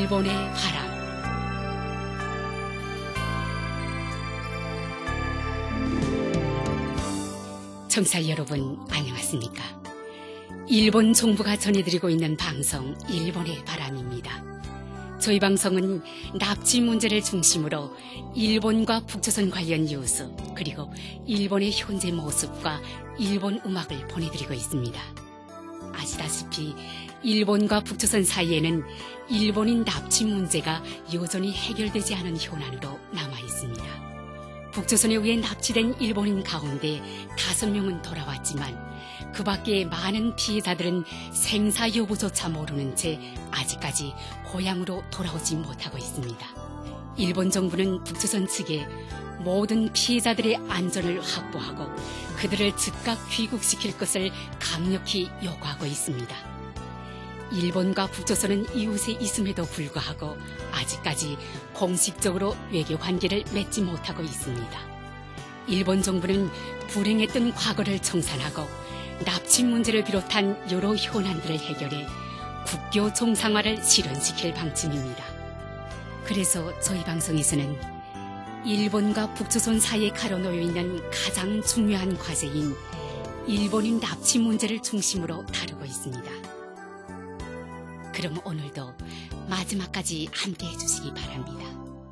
일본의 바람. 청취자 여러분, 안녕하십니까? 일본 정부가 전해드리고 있는 방송 일본의 바람입니다. 저희 방송은 납치 문제를 중심으로 일본과 북조선 관련 뉴스, 그리고 일본의 현재 모습과 일본 음악을 보내드리고 있습니다. 아시다시피 일본과 북조선 사이에는 일본인 납치 문제가 여전히 해결되지 않은 현안으로 남아 있습니다. 북조선에 의해 납치된 일본인 가운데 5명은 돌아왔지만 그 밖에 많은 피해자들은 생사 여부조차 모르는 채 아직까지 고향으로 돌아오지 못하고 있습니다. 일본 정부는 북조선 측에 모든 피해자들의 안전을 확보하고 그들을 즉각 귀국시킬 것을 강력히 요구하고 있습니다. 일본과 북조선은 이웃에 있음에도 불구하고 아직까지 공식적으로 외교 관계를 맺지 못하고 있습니다. 일본 정부는 불행했던 과거를 청산하고 납치 문제를 비롯한 여러 현안들을 해결해 국교 정상화를 실현시킬 방침입니다. 그래서 저희 방송에서는 일본과 북조선 사이에 가로놓여 있는 가장 중요한 과제인 일본인 납치 문제를 중심으로 다루고 있습니다. 그럼 오늘도 마지막까지 함께 해주시기 바랍니다.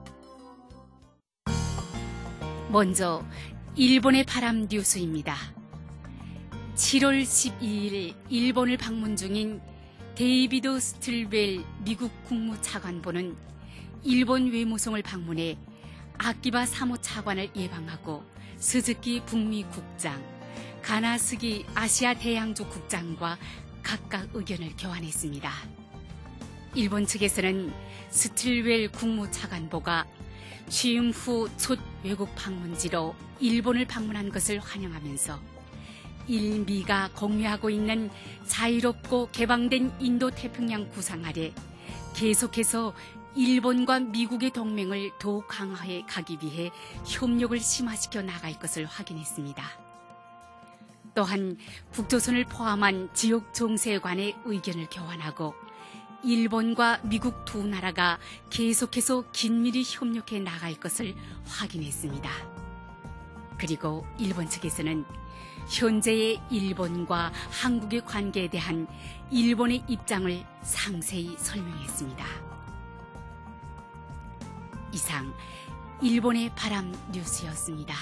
먼저 일본의 바람 뉴스입니다. 7월 12일 일본을 방문 중인 데이비드 스틸웰 미국 국무차관보는 일본 외무성을 방문해 아키바 사무차관을 예방하고 스즈키 북미 국장, 가나스기 아시아 대양조 국장과 각각 의견을 교환했습니다. 일본 측에서는 스틸웰 국무차관보가 취임 후 첫 외국 방문지로 일본을 방문한 것을 환영하면서 일미가 공유하고 있는 자유롭고 개방된 인도태평양 구상 아래 계속해서 일본과 미국의 동맹을 더욱 강화해 가기 위해 협력을 심화시켜 나갈 것을 확인했습니다. 또한 북조선을 포함한 지역 정세에 관해 의견을 교환하고 일본과 미국 두 나라가 계속해서 긴밀히 협력해 나갈 것을 확인했습니다. 그리고 일본 측에서는 현재의 일본과 한국의 관계에 대한 일본의 입장을 상세히 설명했습니다. 이상 일본의 바람 뉴스였습니다.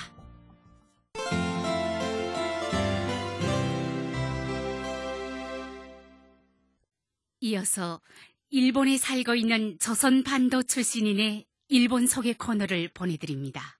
이어서 일본에 살고 있는 조선반도 출신인의 일본 소개 코너를 보내드립니다.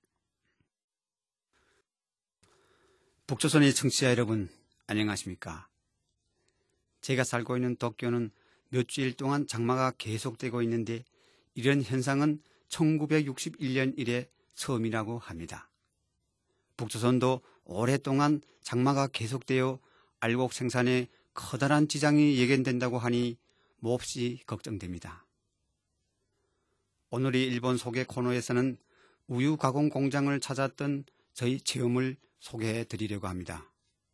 북조선의 청취자 여러분, 안녕하십니까? 제가 살고 있는 도쿄는 몇 주일 동안 장마가 계속되고 있는데 이런 현상은 1961년 이래 처음이라고 합니다. 북조선도 오랫동안 장마가 계속되어 알곡 생산에 커다란 지장이 예견된다고 하니 몹시 걱정됩니다. 오늘 이 일본 소개 코너에서는 우유 가공 공장을 찾았던 저희 체험을 소개해 드리려고 합니다.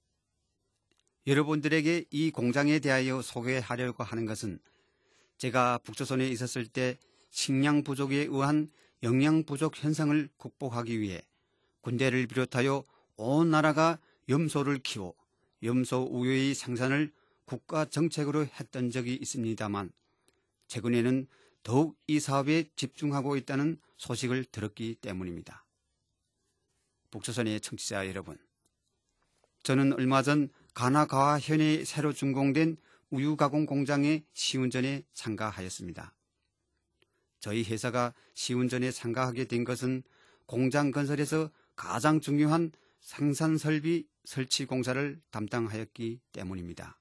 여러분들에게 이 공장에 대하여 소개하려고 하는 것은 제가 북조선에 있었을 때 식량 부족에 의한 영양 부족 현상을 극복하기 위해 군대를 비롯하여 온 나라가 염소를 키워 염소 우유의 생산을 국가 정책으로 했던 적이 있습니다만 최근에는 더욱 이 사업에 집중하고 있다는 소식을 들었기 때문입니다. 북조선의 청취자 여러분, 저는 얼마 전 가나가와현에 새로 준공된 우유 가공 공장의 시운전에 참가하였습니다. 저희 회사가 시운전에 참가하게 된 것은 공장 건설에서 가장 중요한 생산 설비 설치 공사를 담당하였기 때문입니다.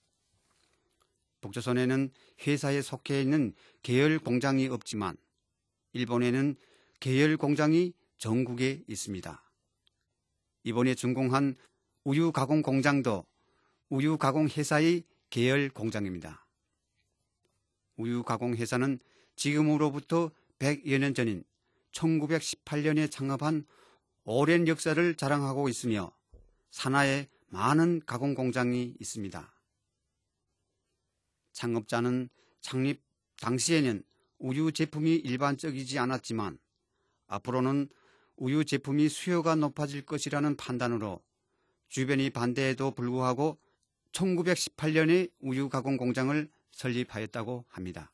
북조선에는 회사에 속해 있는 계열 공장이 없지만 일본에는 계열 공장이 전국에 있습니다. 이번에 준공한 우유 가공 공장도 우유 가공 회사의 계열 공장입니다. 우유 가공 회사는 지금으로부터 100여 년 전인 1918년에 창업한 오랜 역사를 자랑하고 있으며 산하에 많은 가공 공장이 있습니다. 창업자는 창립 당시에는 우유 제품이 일반적이지 않았지만 앞으로는 우유 제품이 수요가 높아질 것이라는 판단으로 주변이 반대에도 불구하고 1918년에 우유 가공 공장을 설립하였다고 합니다.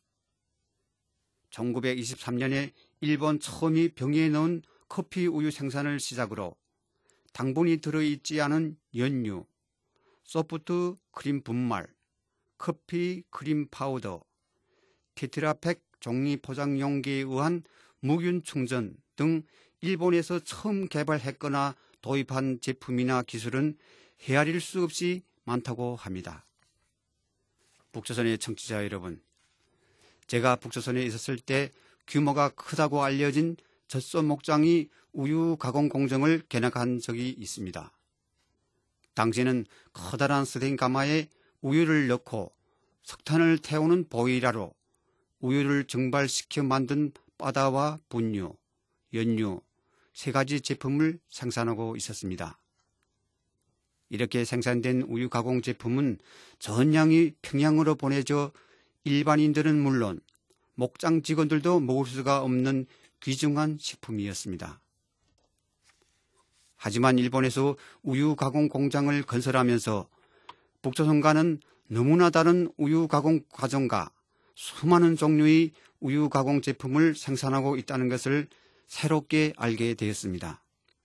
1923년에 일본 처음이 병에 넣은 커피 우유 생산을 시작으로 당분이 들어있지 않은 연유, 소프트 크림 분말, 커피 크림 파우더, 테트라팩 종이 포장 용기에 의한 무균 충전 등 일본에서 처음 개발했거나 도입한 제품이나 기술은 헤아릴 수 없이 많다고 합니다. 북조선의 청취자 여러분, 제가 북조선에 있었을 때 규모가 크다고 알려진 젖소 목장이 우유 가공 공정을 개락한 적이 있습니다. 당시에는 커다란 스텐 가마에 우유를 넣고 석탄을 태우는 보일러로 우유를 증발시켜 만든 바다와 분유, 연유, 3가지 제품을 생산하고 있었습니다. 이렇게 생산된 우유 가공 제품은 전량이 평양으로 보내져 일반인들은 물론 목장 직원들도 먹을 수가 없는 귀중한 식품이었습니다. 하지만 일본에서 우유 가공 공장을 건설하면서 북조선과는 너무나 다른 우유 가공 과정과 수많은 종류의 우유 가공 제품을 생산하고 있다는 것을 새롭게 알게 되었습니다.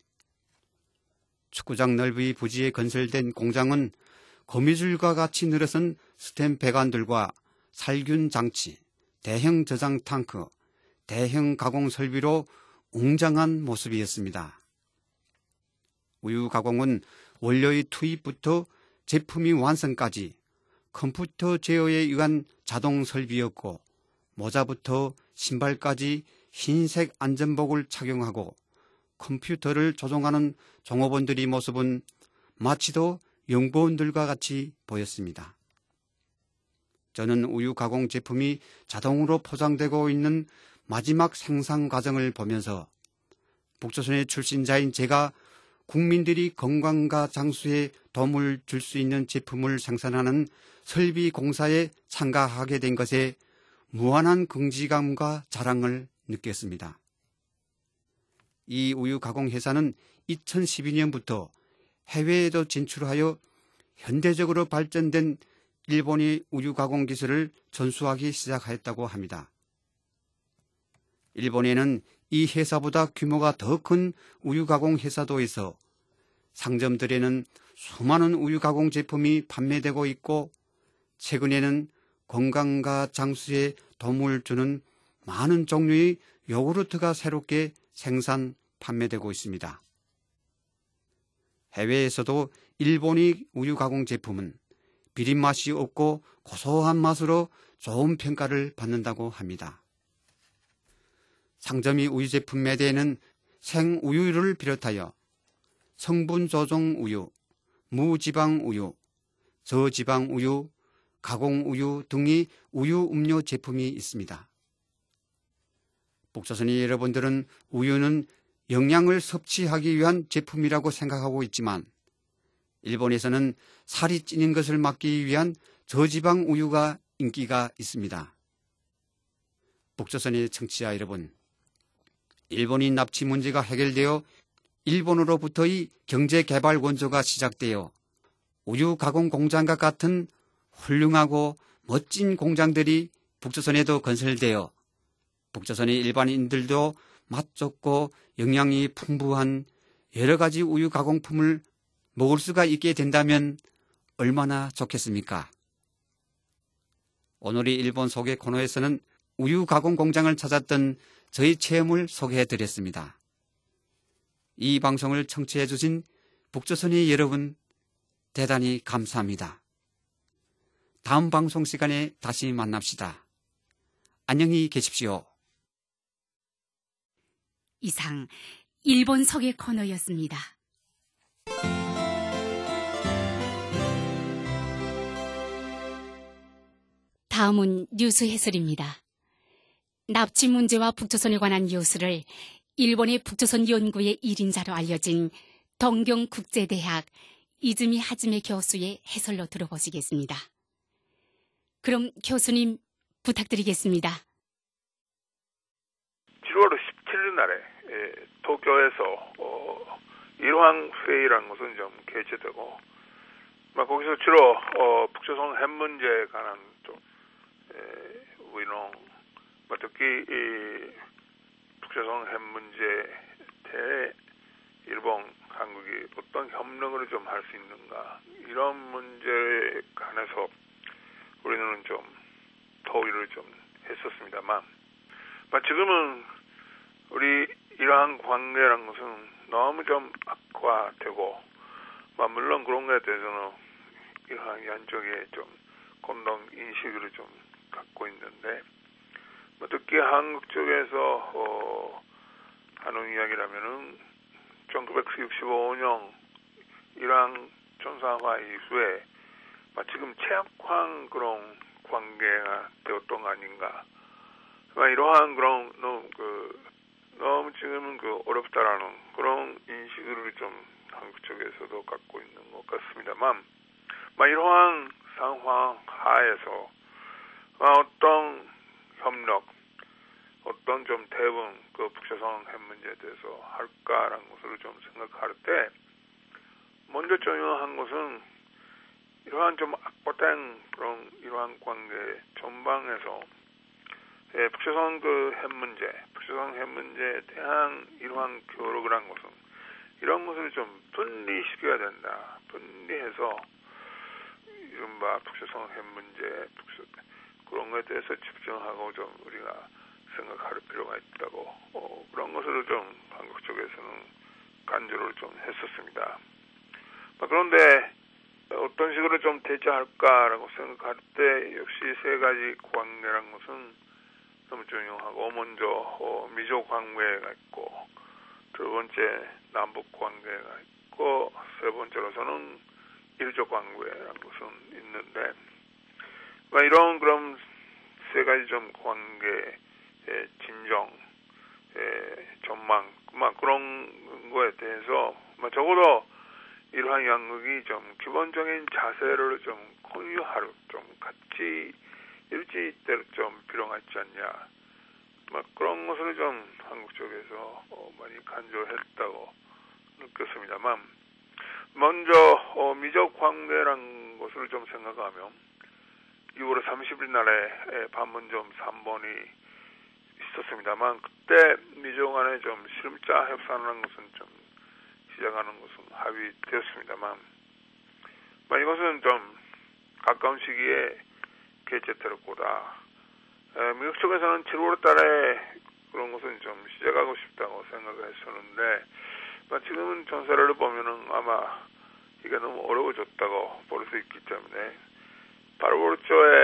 축구장 넓이 부지에 건설된 공장은 거미줄과 같이 늘어선 스텐 배관들과 살균 장치, 대형 저장 탱크, 대형 가공 설비로 웅장한 모습이었습니다. 우유 가공은 원료의 투입부터 제품이 완성까지 컴퓨터 제어에 의한 자동 설비였고 모자부터 신발까지 흰색 안전복을 착용하고 컴퓨터를 조종하는 종업원들의 모습은 마치도 연구원들과 같이 보였습니다. 저는 우유 가공 제품이 자동으로 포장되고 있는 마지막 생산 과정을 보면서 북조선의 출신자인 제가 국민들이 건강과 장수에 도움을 줄 수 있는 제품을 생산하는 설비 공사에 참가하게 된 것에 무한한 긍지감과 자랑을 느꼈습니다. 이 우유 가공 회사는 2012년부터 해외에도 진출하여 현대적으로 발전된 일본의 우유 가공 기술을 전수하기 시작하였다고 합니다. 일본에는 이 회사보다 규모가 더 큰 우유 가공 회사도 있어 상점들에는 수많은 우유 가공 제품이 판매되고 있고 최근에는 건강과 장수에 도움을 주는 많은 종류의 요구르트가 새롭게 생산, 판매되고 있습니다. 해외에서도 일본의 우유 가공 제품은 비린 맛이 없고 고소한 맛으로 좋은 평가를 받는다고 합니다. 상점의 우유 제품 매대에는 생우유를 비롯하여 성분 조정 우유, 무지방 우유, 저지방 우유, 가공 우유 등의 우유 음료 제품이 있습니다. 북조선의 여러분들은 우유는 영양을 섭취하기 위한 제품이라고 생각하고 있지만 일본에서는 살이 찌는 것을 막기 위한 저지방 우유가 인기가 있습니다. 북조선의 청취자 여러분, 일본의 납치 문제가 해결되어 일본으로부터의 경제개발 원조가 시작되어 우유 가공 공장과 같은 훌륭하고 멋진 공장들이 북조선에도 건설되어 북조선의 일반인들도 맛 좋고 영양이 풍부한 여러 가지 우유 가공품을 먹을 수가 있게 된다면 얼마나 좋겠습니까? 오늘의 일본 소개 코너에서는 우유 가공 공장을 찾았던 저희 체험을 소개해 드렸습니다. 이 방송을 청취해 주신 북조선의 여러분 대단히 감사합니다. 다음 방송 시간에 다시 만납시다. 안녕히 계십시오. 이상 일본 소개 코너였습니다. 다음은 뉴스 해설입니다. 납치 문제와 북조선에 관한 뉴스를 일본의 북조선 연구의 1인자로 알려진 동경국제대학 이즈미 하즈메 교수의 해설로 들어보시겠습니다. 그럼 교수님 부탁드리겠습니다. 도쿄에서 일황 회의라는 것은 좀 개최되고, 거기서 주로 북조선 핵 문제에 관한 좀 의논, 특히 이 북조선 핵 문제에 대해 일본, 한국이 어떤 협력을 좀 할 수 있는가, 이런 문제에 관해서 우리는 좀 토의를 좀 했었습니다만, 지금은 우리 이러한 관계라는 것은 너무 좀 악화되고, 물론 그런 것에 대해서는 이러한 양쪽에 좀 공동 인식을 좀 갖고 있는데, 특히 한국 쪽에서 하는 이야기라면은 1965년 이란 정상화 이후에 지금 최악한 그런 관계가 되었던 거 아닌가. 이러한 그런 너무 지금은 어렵다라는 그런 인식을 좀 한국 쪽에서도 갖고 있는 것 같습니다만, 이러한 상황 하에서 어떤 협력, 어떤 좀 대응 북조선 핵 문제에 대해서 할까라는 것을 좀 생각할 때, 먼저 중요한 것은 이러한 좀 악화된 그런 이러한 관계 전방에서 북조선 북조선 핵 문제에 대한 이러한 교류를 한 것은 이런 것을 좀 분리시켜야 된다. 분리해서 이른바 북조선 핵 문제, 그런 것에 대해서 집중하고 좀 우리가 생각할 필요가 있다고, 그런 것을 좀 한국 쪽에서는 간주를 좀 했었습니다. 그런데 어떤 식으로 좀 대처할까라고 생각할 때 역시 세 가지 관계란 것은 너무 중요하고, 먼저 미조 관계가 있고, 두 번째 남북 관계가 있고, 세 번째로서는 일조 관계라는 것은 있는데, 이런 그럼 세 가지 좀 관계 진정, 전망, 그런 거에 대해서 적어도 이러한 양국이 좀 기본적인 자세를 좀 공유할, 좀 같이 일치될 좀 필요가 있지 않냐. 그런 것을 좀 한국 쪽에서 많이 간주했다고 느꼈습니다만, 먼저 미적 관계라는 것을 좀 생각하면 6월 30일 날에 판문점 3번이 있었습니다만, 그때 미족 간에 좀 실무자 협상하는 것은 좀 시작하는 것은 합의되었습니다만, 이것은 좀 가까운 시기에 개최될 거다. 미국 쪽에서는 7월 달에 그런 것은 좀 시작하고 싶다고 생각을 했었는데, 지금은 전세를 보면은 아마 이게 너무 어려워졌다고 볼 수 있기 때문에 8월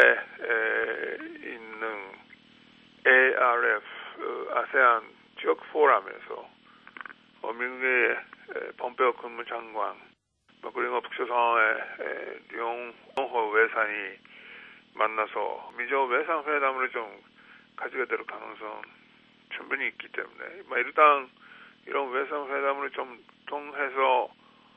초에 있는 ARF, 아세안 지역 포럼에서 미국의 폼페오 국무장관, 그리고 북조선의 류용호 외상이 만나서 미조 외상 회담을 좀 가지게 될 가능성 충분히 있기 때문에, 일단 이런 외상 회담을 좀 통해서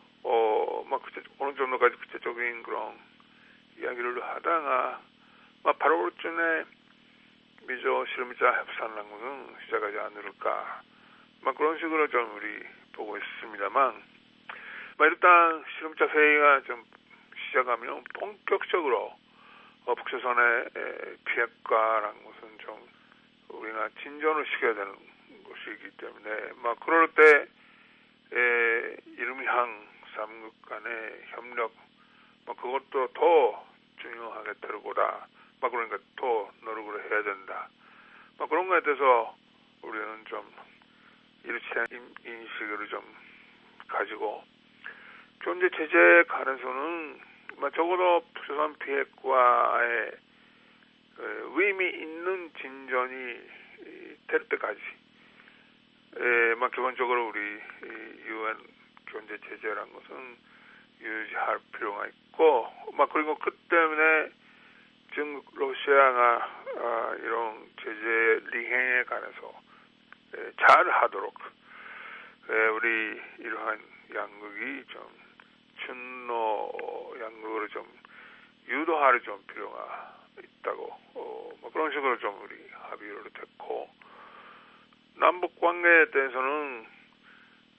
어느 정도까지 구체적인 그런 이야기를 하다가 8월쯤에 미조 실무자 협상하는 것은 시작하지 않을까, 그런 식으로 좀 우리 보고 있습니다만, 일단 실무자 회의가 좀 시작하면 본격적으로 북조선의 비핵화라는 것은 좀 우리가 진전을 시켜야 되는 것이기 때문에, 그럴 때 일미항 삼국 간의 협력, 그것도 더 중요하게 될 거다. 그러니까 더 노력을 해야 된다. 그런 거에 대해서 우리는 좀 일치한 인식을 좀 가지고, 현재 제재에 관해서는 적어도 북조선 비핵화에 의미 있는 진전이 될 때까지 기본적으로 우리 유엔 경제 제재라는 것은 유지할 필요가 있고, 그리고 그 때문에 중국 러시아가 이런 제재 리행에 관해서 잘 하도록 우리 이러한 양국이 좀 준노 양국을 좀 유도할 좀 필요가 있다고, 그런 식으로 좀 우리 합의를 됐고, 남북 관계에 대해서는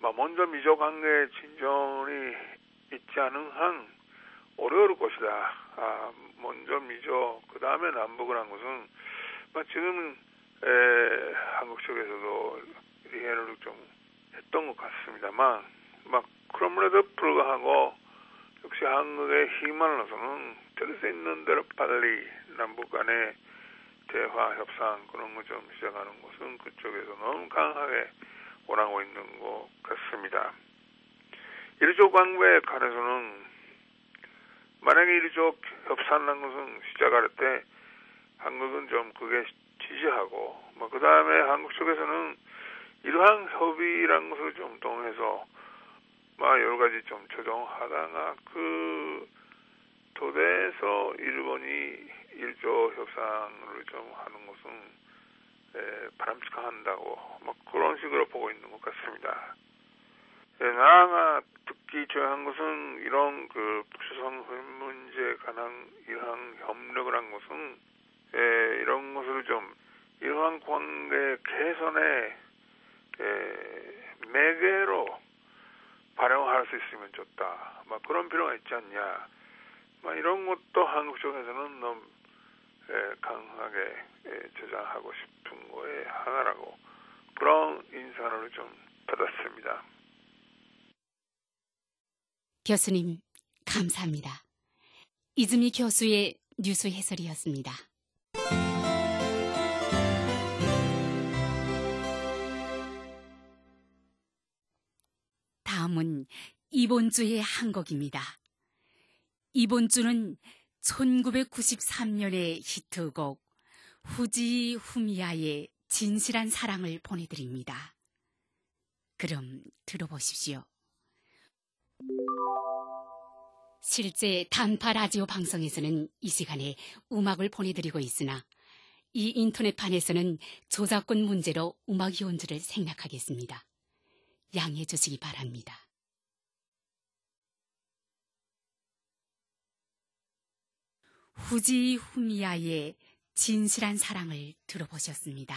먼저 미조 관계 진전이 있지 않은 한 어려울 것이다. 먼저 미조, 그 다음에 남북을 한 것은 지금 한국 쪽에서도 이해를 좀 했던 것 같습니다만, 그럼에도 불구하고 역시 한국의 힘만으로서는 될 수 있는 대로 빨리 남북 간의 대화, 협상 그런 거 좀 시작하는 것은 그쪽에서 너무 강하게 원하고 있는 것 같습니다. 일조 관계에 관해서는 만약에 일조 협상한 것은 시작할 때 한국은 좀 그게 지지하고 그 다음에 한국 쪽에서는 이러한 협의라는 것을 좀 통해서 여러 가지 좀 조정하다가 그 도대에서 일본이 일조 협상을 좀 하는 것은 바람직한다고 그런 식으로 보고 있는 것 같습니다. 나아가 듣기 중요한 것은 이런 그 북조선 문제에 관한 이러한 협력을 한 것은 이런 것을 좀 이러한 관계 개선의 매개로 발용할 수 있으면 좋다. 그런 필요가 있지 않냐. 이런 것도 한국 쪽에서는 너무 강하게 주장하고 싶은 거의 하나라고 그런 인상을 좀 받았습니다. 교수님, 감사합니다. 이즈미 교수의 뉴스 해설이었습니다. 다음은 이번 주의 한 곡입니다. 이번 주는 1993년의 히트곡 후지 후미야의 진실한 사랑을 보내드립니다. 그럼 들어보십시오. 실제 단파 라디오 방송에서는 이 시간에 음악을 보내드리고 있으나 이 인터넷판에서는 저작권 문제로 음악 연주를 생략하겠습니다. 양해해 주시기 바랍니다. 후지 후미야의 진실한 사랑을 들어보셨습니다.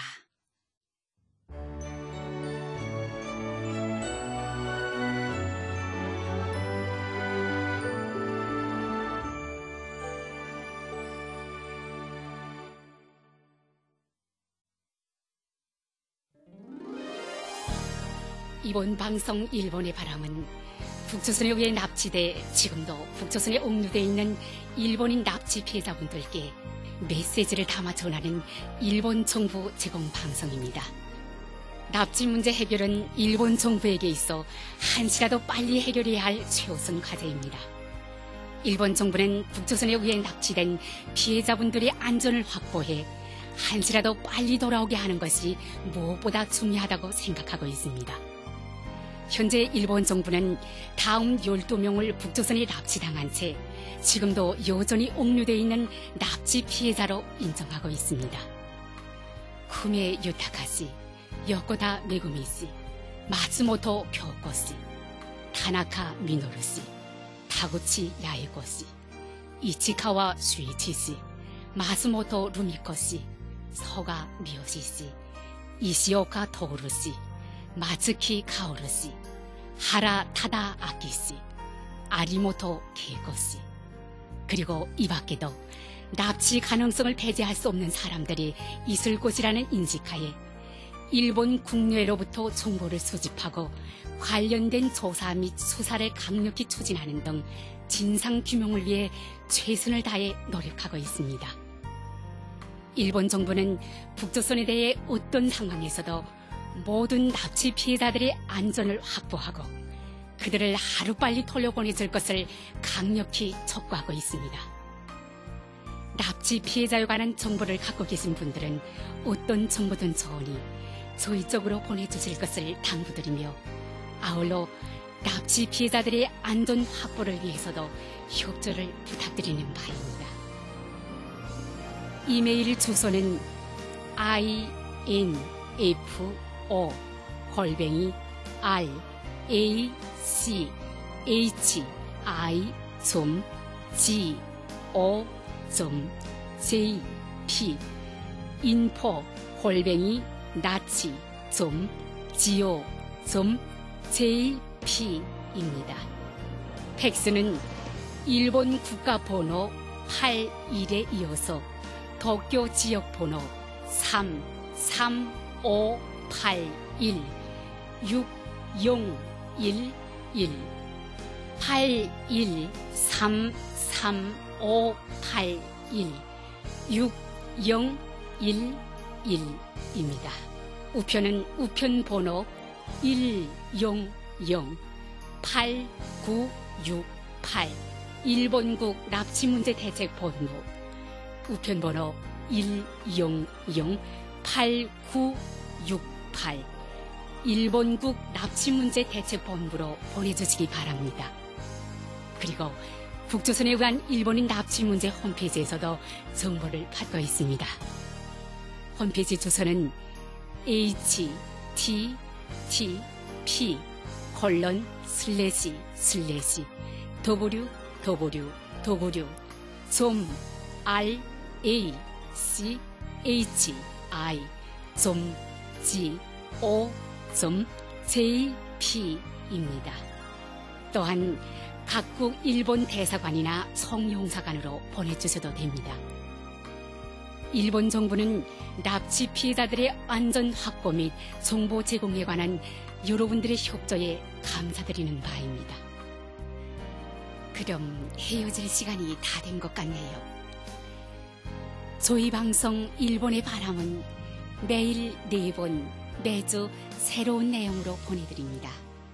이번 방송 일본의 바람은 북조선에 의해 납치돼 지금도 북조선에 옥류돼 있는 일본인 납치 피해자분들께 메시지를 담아 전하는 일본 정부 제공 방송입니다. 납치 문제 해결은 일본 정부에게 있어 한시라도 빨리 해결해야 할 최우선 과제입니다. 일본 정부는 북조선에 의해 납치된 피해자분들의 안전을 확보해 한시라도 빨리 돌아오게 하는 것이 무엇보다 중요하다고 생각하고 있습니다. 현재 일본 정부는 다음 12명을 북조선에 납치당한 채 지금도 여전히 옥류되어 있는 납치 피해자로 인정하고 있습니다. 쿠메 유타카씨, 요코다 메구미씨, 마츠모토 교코씨, 타나카 미노루씨, 타구치 야에고씨, 이치카와 슈이치씨, 마츠모토 루미코씨, 서가 미요시씨, 이시오카 토우루씨, 마츠키 카오르씨, 하라 타다 아키씨, 아리모토 케이코씨, 그리고 이 밖에도 납치 가능성을 배제할 수 없는 사람들이 있을 곳이라는 인식하에 일본 국내로부터 정보를 수집하고 관련된 조사 및 수사를 강력히 추진하는 등 진상규명을 위해 최선을 다해 노력하고 있습니다. 일본 정부는 북조선에 대해 어떤 상황에서도 모든 납치 피해자들의 안전을 확보하고 그들을 하루빨리 돌려보내줄 것을 강력히 촉구하고 있습니다. 납치 피해자에 관한 정보를 갖고 계신 분들은 어떤 정보든 좋으니 저희 쪽으로 보내주실 것을 당부드리며 아울러 납치 피해자들의 안전 확보를 위해서도 협조를 부탁드리는 바입니다. 이메일 주소는 info@rachi.go.jp info@nachi.go.jp JP입니다. 팩스는 일본 국가번호 81에 이어서 도쿄 지역번호 33581 6011 81333581 6011입니다. 우편은 우편번호 1008968 일본국 납치문제 대책본부 우편번호 1008968 일본국 납치문제 대책본부로 보내주시기 바랍니다. 그리고 북조선에 의한 일본인 납치문제 홈페이지에서도 정보를 받고 있습니다. 홈페이지 주소는 www.raci/go.jp입니다. 또한 각국 일본 대사관이나 총용사관으로 보내주셔도 됩니다. 일본 정부는 납치 피해자들의 안전 확보 및 정보 제공에 관한 여러분들의 협조에 감사드리는 바입니다. 그럼 헤어질 시간이 다 된 것 같네요. 저희 방송 일본의 바람은 매일 4번 매주 새로운 내용으로 보내드립니다.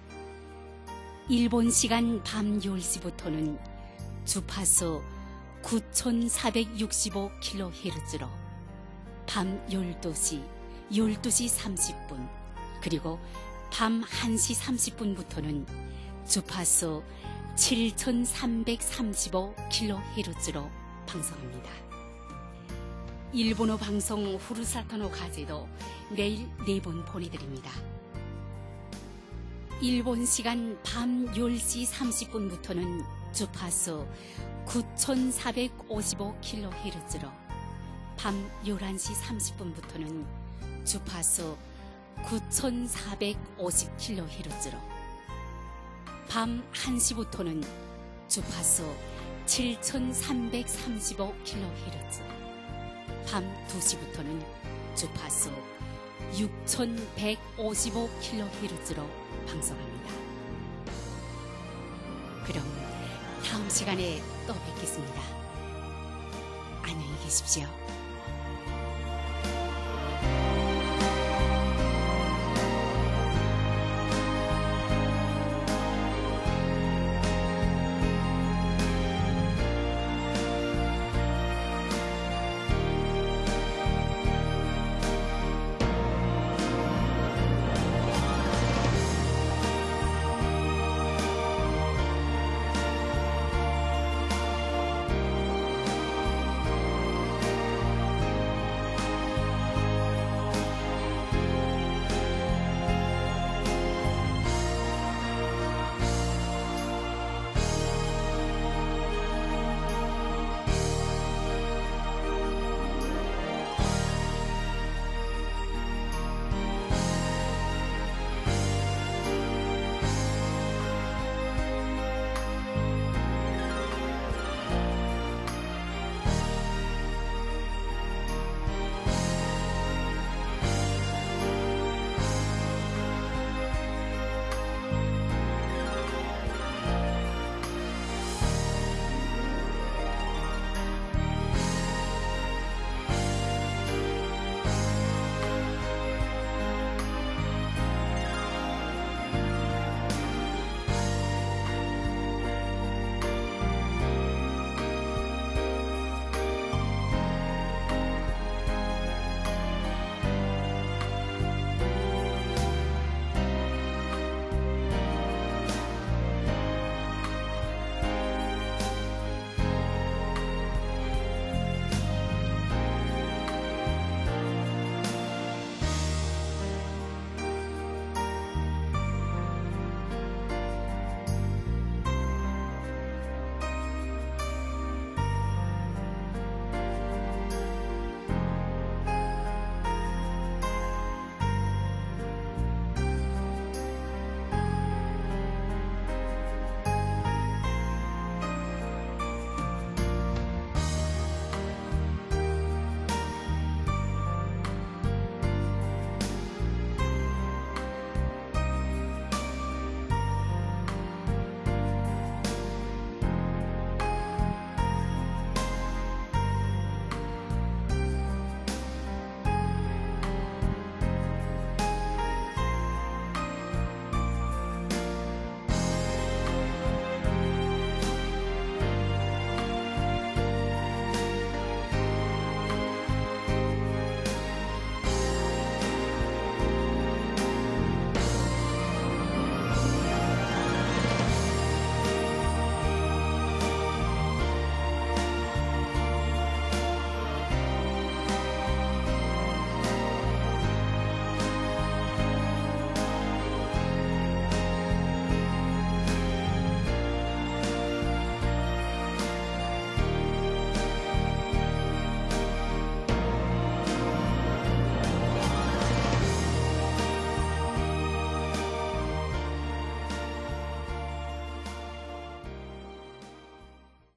일본 시간 밤 10시부터는 주파수 9465kHz로 밤 12시, 12시 30분 그리고 밤 1시 30분부터는 주파수 7335kHz로 방송합니다. 일본어 방송 후루사토노 가제도 매일 4번 보내드립니다. 일본 시간 밤 10시 30분부터는 주파수 9455kHz로 밤 11시 30분부터는 주파수 9450kHz로 밤 1시부터는 주파수 7335kHz 밤 2시부터는 주파수 6155kHz로 방송합니다. 그럼 다음 시간에 또 뵙겠습니다. 안녕히 계십시오.